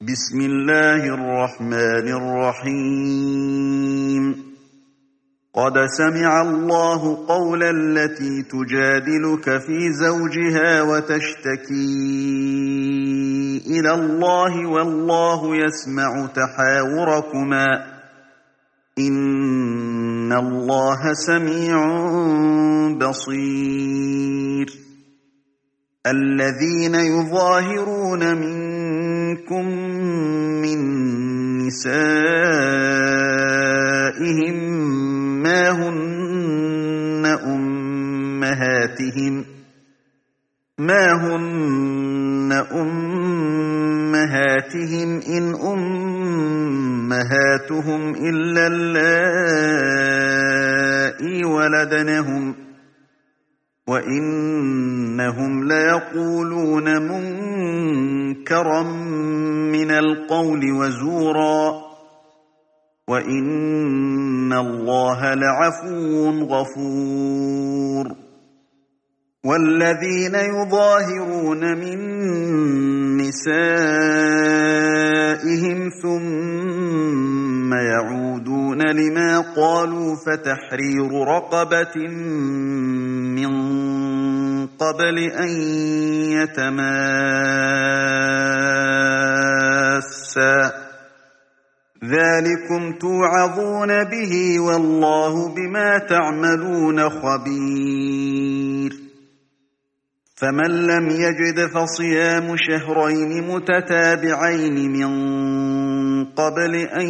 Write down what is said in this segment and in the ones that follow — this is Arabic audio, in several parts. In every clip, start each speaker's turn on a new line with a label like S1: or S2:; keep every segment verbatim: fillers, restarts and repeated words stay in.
S1: بسم الله الرحمن الرحيم قد سمع الله قول التي تجادلك في زوجها وتشتكي إلى الله والله يسمع تحاوركما إن الله سميع بصير الذين يظاهرون منكم من نسائهم ما هن أمهاتهم ما هن أمهاتهم إن أمهاتهم إلا اللائي ولدنهم وإنهم ليقولون منكرا من القول وزورا وإن الله لعفو غفور والذين يظاهرون من نسائهم ثم يعودون لما قالوا فتحرير رقبة من قبل أن يتماسا ذلكم توعظون به والله بما تعملون خبير فمن لم يجد فصيام شهرين متتابعين من قبل أن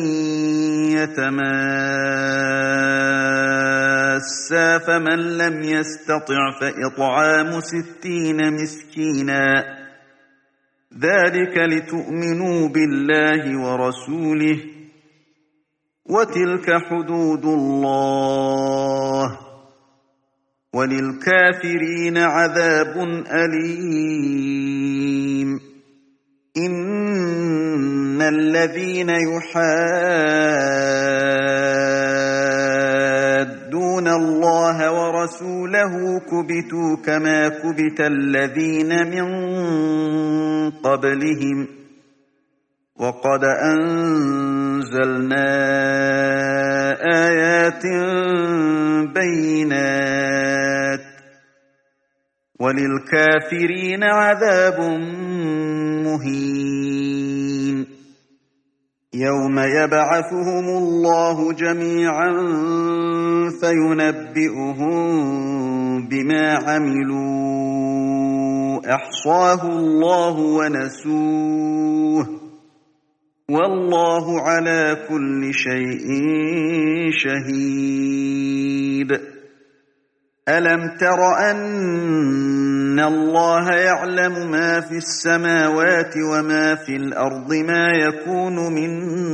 S1: يتماسا فمن لم يستطع فإطعام ستين مسكينا ذلك لتؤمنوا بالله ورسوله وتلك حدود الله وللكافرين عذاب أليم إن الذين يحادون الله ورسوله كبتوا كما كبت الذين من قبلهم وقد أنزلنا آيات بينات وللكافرين عذاب مهين يوم يبعثهم الله جميعا فينبئهم بما عملوا أحصاه الله ونسوه والله على كل شيء شهيد ألم تر أن الله يعلم ما في السماوات وما في الأرض ما يكون من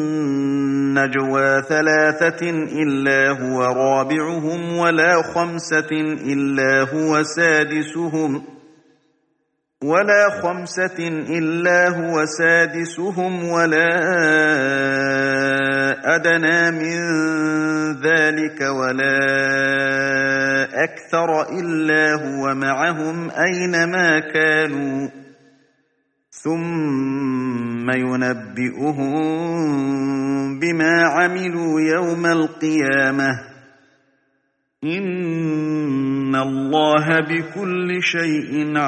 S1: نجوى ثلاثة إلا هو رابعهم ولا خمسة إلا هو سادسهم ولا خمسة إلا هو سادسهم ولا أدنى من ذلك ولا أكثر إلا هو معهم أينما كانوا ثم ينبئهم بما عملوا يوم القيامة إن الله بكل شيء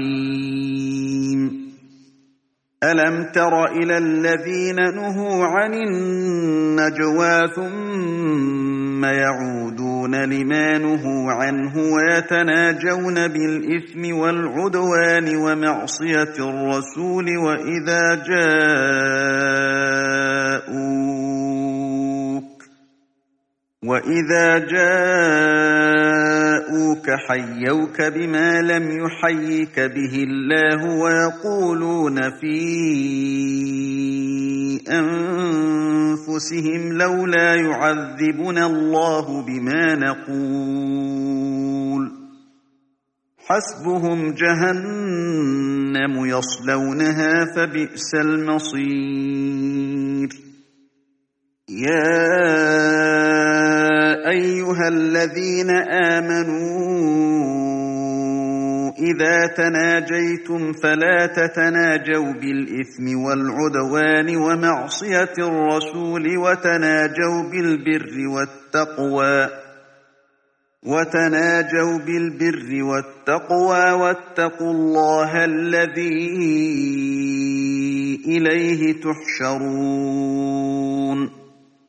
S1: عليم ألم تر إلى الذين نهوا عن النجوى ثم يعودون لما نهوا عنه ويتناجون بالإثم والعدوان ومعصية الرسول وإذا جاءوك وإذا جاءوك حيوك بما لم يحيك به الله ويقولون في أنفسهم لولا يعذبنا الله بما نقول حسبهم جهنم يصلونها فبئس المصير يا أيها الذين آمنوا إذا تناجيتم فلا تتناجوا بالإثم والعدوان ومعصية الرسول وتناجوا بالبر والتقوى وتناجوا بالبر والتقوى واتقوا الله الذي إليه تحشرون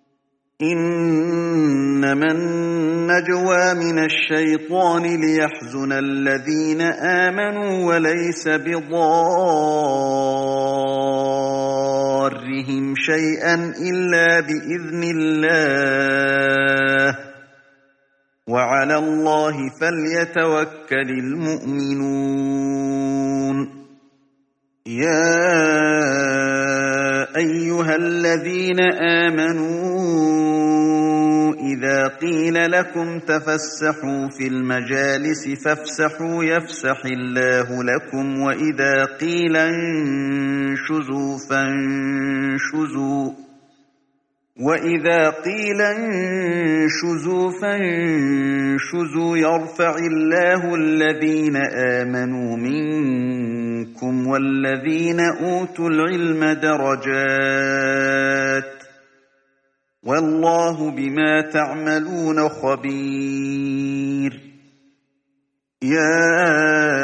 S1: إنما النجوى من الشيطان ليحزن الذين آمنوا وليس بضارهم شيئا إلا بإذن الله وعلى الله فليتوكل المؤمنون يا أيها الذين آمنوا إذا قيل لكم تفسحوا في المجالس فافسحوا يفسح الله لكم وإذا قيل انشزوا فانشزوا وإذا قيل انشزوا فانشزوا يرفع الله الذين آمنوا منكم والذين أوتوا العلم درجات والله بما تعملون خبير يا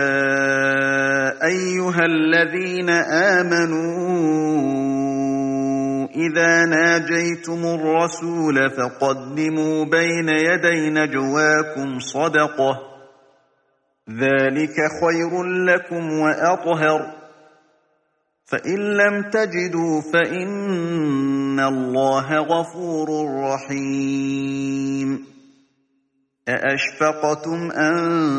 S1: أيها الذين آمنوا إذا ناجيتم الرسول فقدموا بين يدي نجواكم صدقة ذلك خير لكم وأطهر فإن لم تجدوا فإن الله غفور رحيم أأشفقتم أن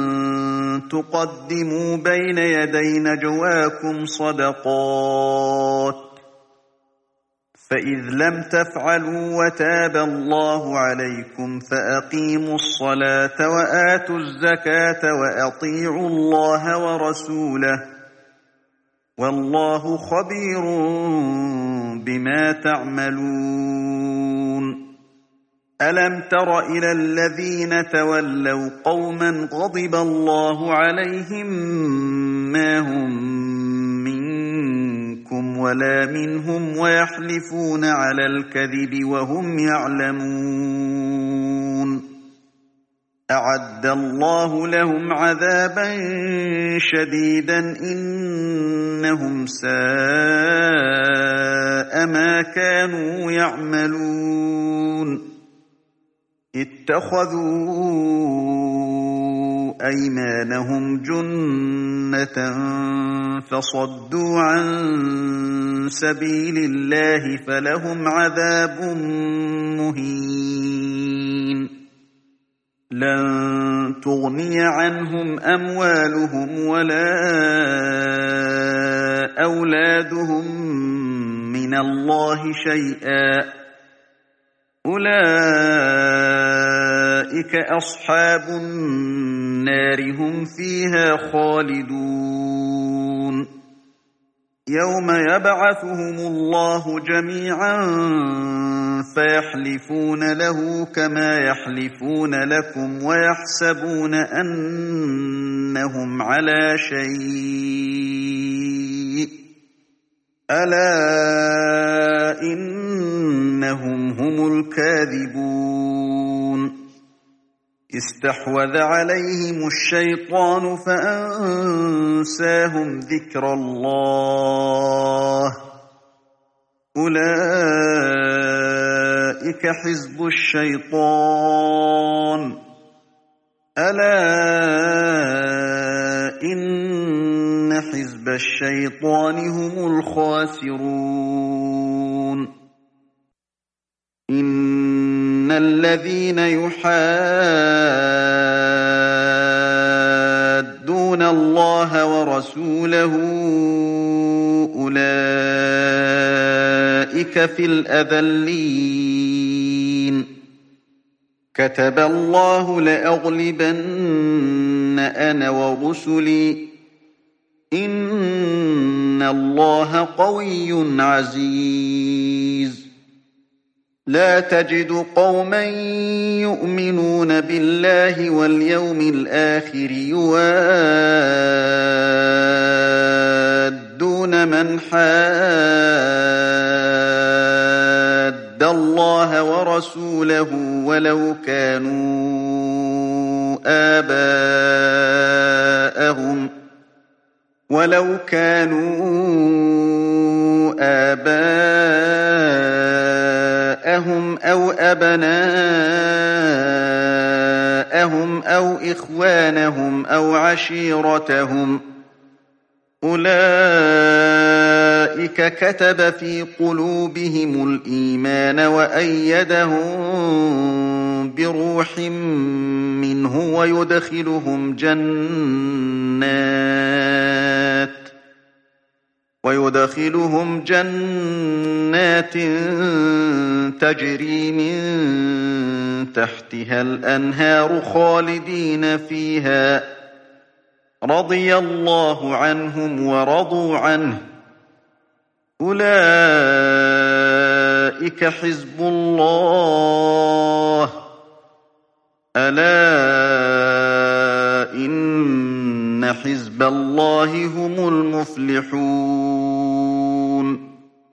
S1: تقدموا بين يدي نجواكم صدقات فإذ لم تفعلوا وتاب الله عليكم فأقيموا الصلاة وآتوا الزكاة وأطيعوا الله ورسوله والله خبير بما تعملون ألم تر إلى الذين تولوا قوما غضب الله عليهم ما هم منكم ولا منهم ويحلفون على الكذب وهم يعلمون أعد الله لهم عذابا شديدا إنهم ساء ما كانوا يعملون اتخذوا أيمانهم جنة فصدوا عن سبيل الله فلهم عذاب مهين لن تغني عنهم أموالهم ولا أولادهم من الله شيئا أولئك أصحاب النار هم فيها خالدون يوم يبعثهم الله جميعا فيحلفون له كما يحلفون لكم ويحسبون أنهم على شيء ألا إنهم هم الكاذبون استحوذ عليهم الشيطان فأنساهم ذكر الله أولئك حزب الشيطان ألا إن حزب الشيطان هم الخاسرون إن الذين يحادون الله ورسوله أولئك في الأذلين كتب الله لأغلبن أنا ورسلي إن الله قوي عزيز لا تجد قوما يؤمنون بالله واليوم الآخر يوادون من حاد الله ورسوله ولو كانوا آباءهم ولو كانوا آباءهم أو أبناءهم أو إخوانهم أو عشيرتهم أولئك كتب في قلوبهم الإيمان وأيدهم بروح منه ويدخلهم جنات ويدخلهم جنات تجري من تحتها الأنهار خالدين فيها رضي الله عنهم ورضوا عنه أولئك حزب الله ألا إن حزب الله هم المفلحون